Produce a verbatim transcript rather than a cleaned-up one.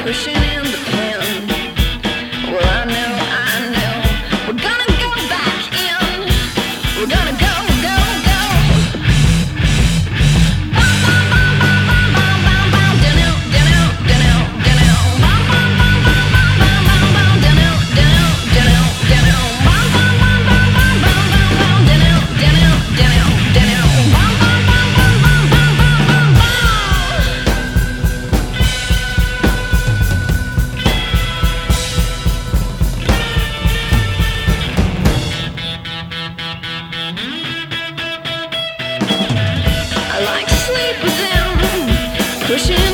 pushing in the pen. Well, I know, I know, we're gonna go back in. We're gonna go, go, go. Bum, bum, bum, bum, bum, bum, bum, bum. Dun-dun, dun-dun, dun-dun, dun-dun. Bum, bum, bum, bum, bum, bum, bum, bum. Dun-dun, dun-dun, dun-dun, dun-dun. Bum, bum, bum, bum, bum, bum, bum, bum. Dun-dun, dun-dun, dun-dun, dun-dun. Bum, bum, bum, bum, bum, bum, bum, bum, bum. I like to sleep with them, pushing